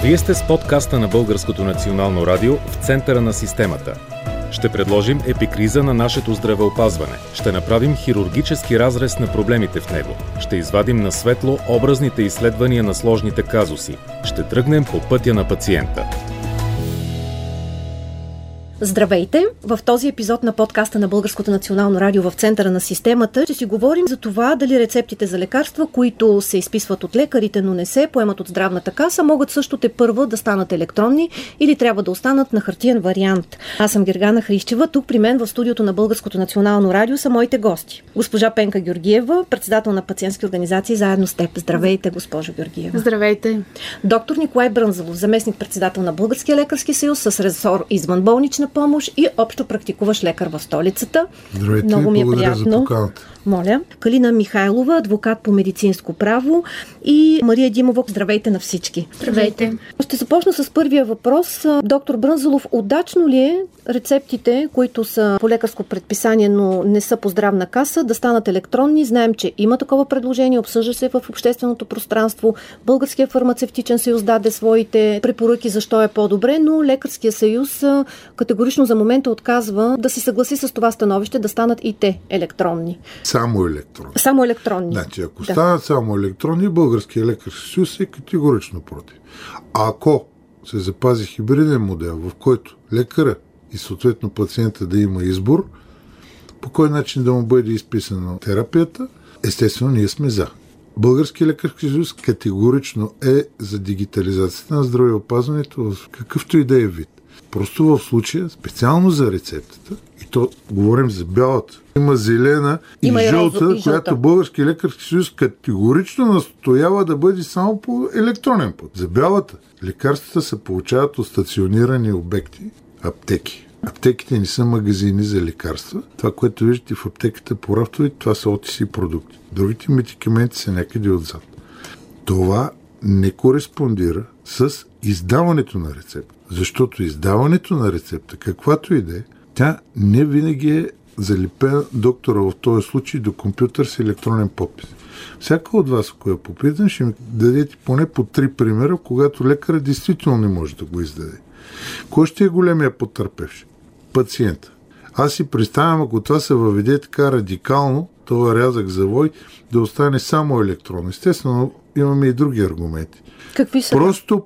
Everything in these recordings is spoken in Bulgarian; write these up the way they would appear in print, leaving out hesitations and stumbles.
Вие сте с подкаста на Българското национално радио в центъра на системата. Ще предложим епикриза на нашето здравеопазване. Ще направим хирургически разрез на проблемите в него. Ще извадим на светло образните изследвания на сложните казуси. Ще тръгнем по пътя на пациента. Здравейте! В този епизод на подкаста на Българското национално радио в центъра на системата ще си говорим за това дали рецептите за лекарства, които се изписват от лекарите, но не се поемат от здравната каса, могат също тепърва да станат електронни или трябва да останат на хартиен вариант. Аз съм Гергана Хрищева. Тук при мен в студиото на Българското национално радио са моите гости. Госпожа Пенка Георгиева, председател на пациентски организации заедно с теб. Здравейте, госпожо Георгиева. Здравейте. Доктор Николай Брънзалов, заместник-председател на Българския лекарски съюз с ресор извънболнична помощ и общо практикуващ лекар в столицата. Здравейте, много ми е благодаря приятно. за поканата. Моля. Калина Михайлова, адвокат по медицинско право, и Мария Димова. Здравейте на всички. Здравейте. Ще започна с първия въпрос. Доктор Брънзалов, удачно ли е рецептите, които са по лекарско предписание, но не са по здравна каса, да станат електронни? Знаем, че има такова предложение, обсъжда се в общественото пространство. Българския фармацевтичен съюз даде своите препоръки защо е по-добре, но Лекарския съюз категорично за момента отказва да се съгласи с това становище да станат и те електронни. Само електронни. Само електронни. Значи, ако станат само електронни, Българския лекарски съюз е категорично против. А ако се запази хибриден модел, в който лекаря и съответно пациента да има избор, по кой начин да му бъде изписана терапията, естествено ние сме за. Българския лекарски съюз категорично е за дигитализацията на здравеопазването в какъвто и да е вид. Просто в случая, специално за рецептата, и то говорим за бялата, има зелена и жълта, която Български лекарски съюз категорично настоява да бъде само по електронен път. За бялата лекарствата се получават от стационирани обекти, аптеки. Аптеките не са магазини за лекарства. Това, което виждате в аптеката по рафтовете, това са OTC продукти. Другите медикаменти са някъде отзад. Това не кореспондира с издаването на рецепта. Защото издаването на рецепта, каквато и да е, тя не винаги е залепена доктора в този случай до компютър с електронен подпис. Всяка от вас, ако я попитам, ще ми дадете поне по 3 примера, когато лекарът действително не може да го издаде. Кой ще е големия потърпевш? Пациента. Аз си представям, ако това се въведе така радикално, това рязък завой, да остане само електронно. Естествено, имаме и други аргументи. Какви са? Просто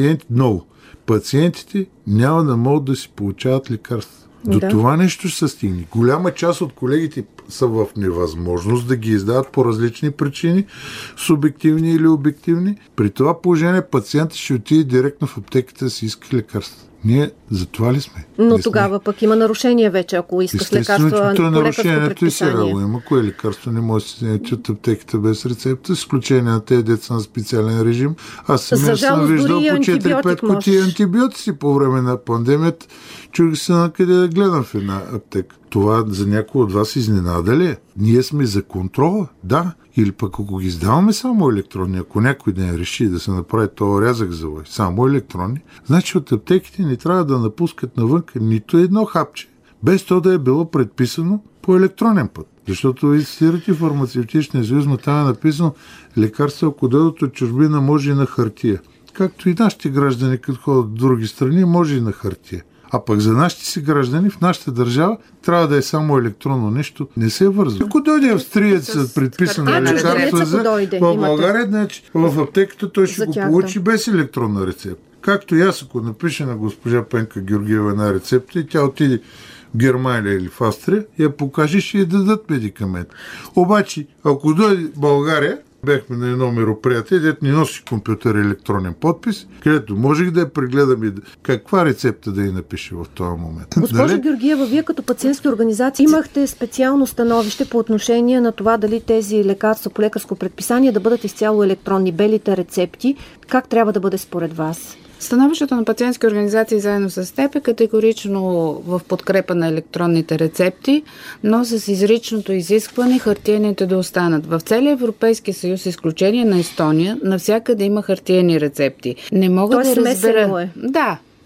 пациентите няма да могат да си получават лекарства. До това нещо ще се стигне. Голяма част от колегите са в невъзможност да ги издават по различни причини, субективни или обективни. При това положение пациентът ще отиде директно в аптеката да си иска лекарства. Ние за това ли сме? Но тогава пък има нарушение вече, ако искаш лекарства по лекарско нарушението и сега предписание. го има. Кое лекарство не може да се снети от аптеката без рецепта, с изключение на тези деца на специален режим. Аз самия съм виждал по 4-5 кутии антибиотици по време на пандемията. Чух се на къде да гледам в една аптека. Това за някой от вас изненада ли е? Ние сме за контрола, да. Или пък ако ги издаваме само електронни, ако някой ден реши да се направи този рязък завой, само електронни, значи от аптеките не трябва да напускат навън нито едно хапче, без то да е било предписано по електронен път. Защото ви цитирате фармацевтичния съюз, но там е написано лекарства, ако дойдат от чужбина, може и на хартия. Както и нашите граждани, като ходят в други страни, може и на хартия. А пък за нашите си граждани в нашата държава трябва да е само електронно нещо. Не се вързва. Ако дойде австриец с предписана лекарства в България, значи в аптеката той ще го получи без електронна рецепта. Както и аз, ако напиша на госпожа Пенка Георгиева една рецепта и тя отиде в Германия или в Австрия, я покаже, ще й дадат медикамент. Обаче, ако дойде в България, бяхме на едно мероприятие, дето ни носи компютър електронен подпис, където можех да я прегледам и каква рецепта да я напише в този момент. Госпожо Георгиева, вие като пациентски организации имахте специално становище по отношение на това дали тези лекарства по лекарско предписание да бъдат изцяло електронни, белите рецепти. Как трябва да бъде според вас? Становището на пациентски организации заедно с теб е категорично в подкрепа на електронните рецепти, но с изричното изискване хартиените да останат. В целия Европейски съюз, с изключение на Естония, навсякъде има хартиени рецепти. Не мога да разбера. Е. Да.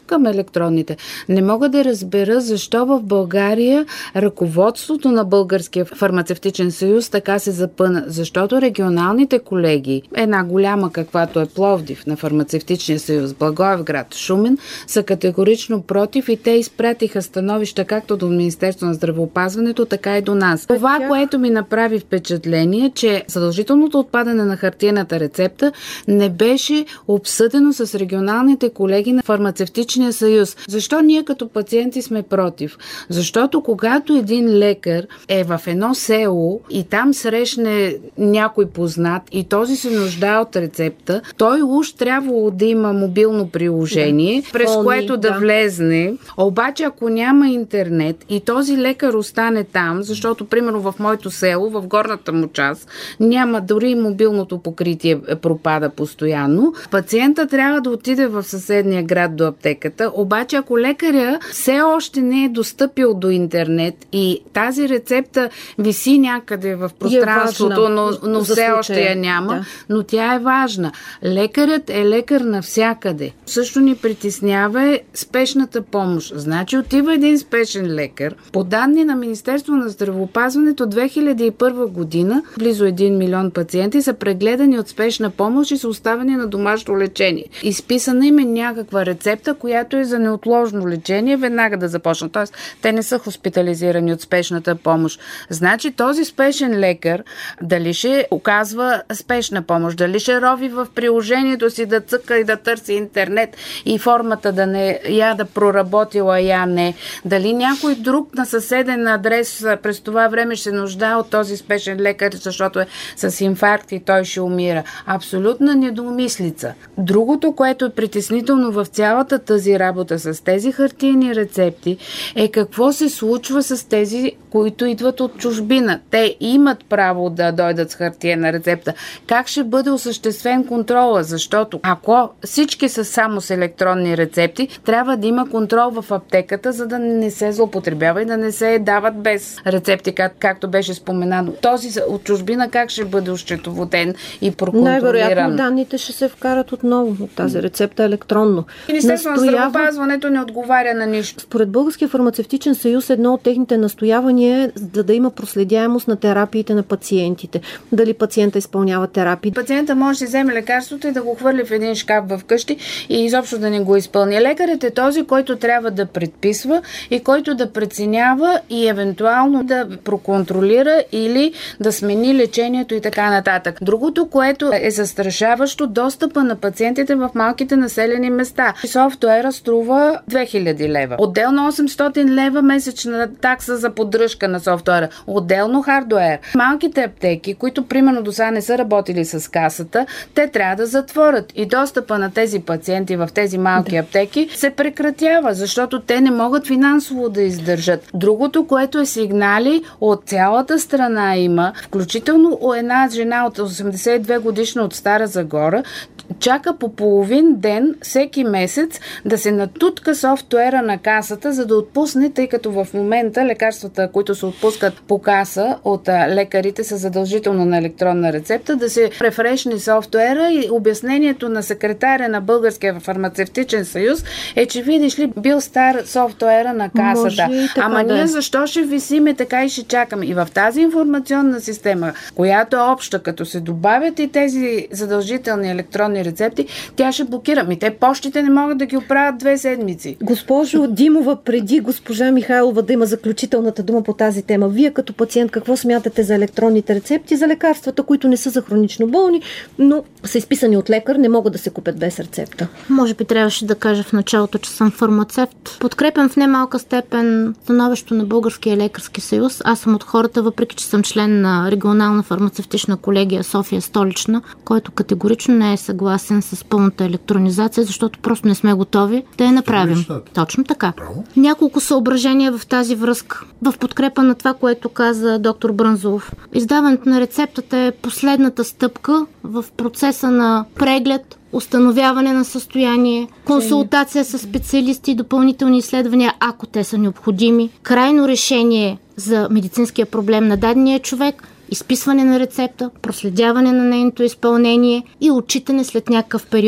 към електронните. Не мога да разбера защо в България ръководството на Българския фармацевтичен съюз така се запъна. Защото регионалните колеги, една голяма каквато е Пловдив на фармацевтичния съюз, Благоевград, Шумен, са категорично против и те изпратиха становища както до Министерство на здравеопазването, така и до нас. Това, което ми направи впечатление, че задължителното отпадане на хартиената рецепта не беше обсъдено с регионалните колеги на фармацевтичния съюз. Защо ние като пациенти сме против? Защото когато един лекар е в едно село и там срещне някой познат и този се нуждае от рецепта, той уж трябвало да има мобилно приложение, през което да влезне. Обаче ако няма интернет и този лекар остане там, защото примерно в моето село, в горната му част, няма дори мобилното покритие, пропада постоянно, пациента трябва да отиде в съседния град до аптеката, обаче ако лекаря все още не е достъпил до интернет и тази рецепта виси някъде в пространството, но все още я няма, но тя е важна. Лекарят е лекар навсякъде. Също ни притеснява спешната помощ. Значи отива един спешен лекар. По данни на Министерство на здравеопазването 2001 година близо 1 милион пациенти са прегледани от спешна помощ и са оставени на домашно лечение. Изписана им е някаква рецепта, която е за неотложно лечение, веднага да започнат. Тоест, те не са хоспитализирани от спешната помощ. Значи този спешен лекар дали ще оказва спешна помощ, дали ще рови в приложението си да цъка и да търси интернет и формата да не я да проработила, я не. Дали някой друг на съседен адрес през това време ще нуждае от този спешен лекар, защото е с инфаркт и той ще умира. Абсолютна недоумислица. Другото, което е притеснително в цялата тази работа с тези хартиени рецепти, е какво се случва с тези, които идват от чужбина. Те имат право да дойдат с хартиена рецепта. Как ще бъде осъществен контрола? Защото ако всички са само с електронни рецепти, трябва да има контрол в аптеката, за да не се злоупотребява и да не се дават без рецепти, както беше споменано. Този от чужбина как ще бъде осчетоводен и проконтролиран? Най-вероятно данните ще се вкарат отново от тази рецепта електронно. Министерството на здравеопазването не отговаря на нищо. Според Българския фармацевтичен съюз едно от техните настоявания е да има проследяемост на терапиите на пациентите. Дали пациента изпълнява терапии. Пациента може да вземе лекарството и да го хвърли в един шкаф в къщи и изобщо да не го изпълни. Лекарят е този, който трябва да предписва и който да преценява и евентуално да проконтролира или да смени лечението и така нататък. Другото, което е застрашаващо, достъпа на пациентите в малките населени места. Софтуера струва 2000 лева. Отделно 800 лева месечна такса за поддръжка на софтуера. Отделно хардуер. Малките аптеки, които примерно до сега не са работили с касата, те трябва да затворят и достъпа на тези пациенти в тези малки аптеки се прекратява, защото те не могат финансово да издържат. Другото, което е сигнали от цялата страна има, включително една жена от 82 годишна от Стара Загора, чака по половин ден всеки месец да се натутка софтуера на касата, за да отпусне, тъй като в момента лекарствата, които се отпускат по каса от лекарите, са задължително на електронна рецепта, да се префрешне софтуера и обяснението на секретаря на Българския фармацевтичен съюз е, че видиш ли, бил стар софтуера на касата. Ама ние защо ще висиме така и ще чакаме? И в тази информационна система, която е обща, като се добавят и тези задължителни електронни рецепти, тя ще блокира. Те пощите не могат да ги оправят 2 седмици. Госпожо Димова, преди госпожа Михайлова да има заключителната дума по тази тема, вие като пациент какво смятате за електронните рецепти, за лекарствата, които не са за хронично болни, но са изписани от лекар, не могат да се купят без рецепта? Може би трябваше да кажа в началото, че съм фармацевт. Подкрепям в немалка степен становището на Българския лекарски съюз. Аз съм от хората, въпреки че съм член на регионална фармацевтична колегия София столична, който категорично не е съгласен с пълната електронизация, защото просто не сме готови да я направим. Точно така. Право. Няколко съображения в тази връзка. В подкрепа на това, което каза доктор Брънзов. Издаването на рецептата е последната стъпка в процеса на преглед, установяване на състояние, консултация с специалисти и допълнителни изследвания, ако те са необходими, крайно решение за медицинския проблем на дадения човек, изписване на рецепта, проследяване на нейното изпълнение и отчитане след някакъв период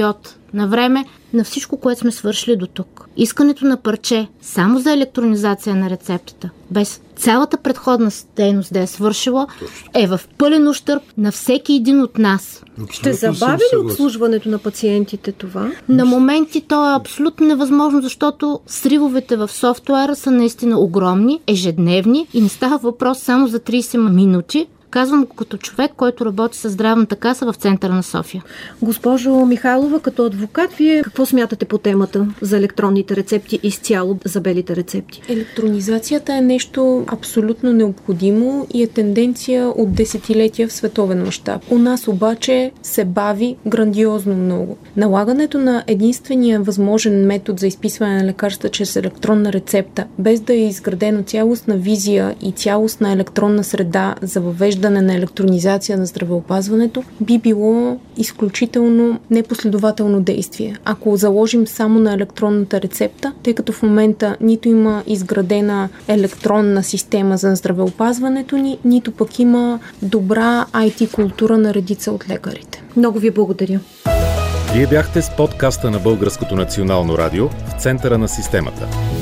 на време, на всичко, което сме свършили до тук. Искането на парче само за електронизация на рецептата, без цялата предходна дейност да е свършила, е в пълен ущърб на всеки един от нас. Ще забави ли обслужването на пациентите това? На моменти то е абсолютно невъзможно, защото сривовете в софтуера са наистина огромни, ежедневни и не става въпрос само за 30 минути. Казвам го като човек, който работи със здравната каса в центъра на София. Госпожо Михайлова, като адвокат, вие какво смятате по темата за електронните рецепти изцяло за белите рецепти? Електронизацията е нещо абсолютно необходимо и е тенденция от десетилетия в световен мащаб. У нас обаче се бави грандиозно много. Налагането на единствения възможен метод за изписване на лекарства чрез електронна рецепта, без да е изградена цялостна визия и цялостна електронна среда за въвеждане на електронизация на здравеопазването, би било изключително непоследователно действие. Ако заложим само на електронната рецепта, тъй като в момента нито има изградена електронна система за здравеопазването ни, нито пък има добра IT култура на редица от лекарите. Много ви благодаря. Вие бяхте с подкаста на Българското национално радио в центъра на системата.